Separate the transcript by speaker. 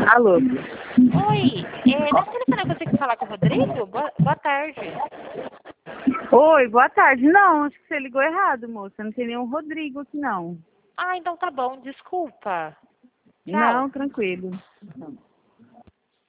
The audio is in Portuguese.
Speaker 1: Alô?
Speaker 2: Oi, nesse telefone eu consigo falar com o Rodrigo? Boa tarde.
Speaker 1: Oi, boa tarde. Não, acho que você ligou errado, moça. Não tem nenhum Rodrigo aqui, não.
Speaker 2: Ah, então tá bom, desculpa. Tchau.
Speaker 1: Não, tranquilo.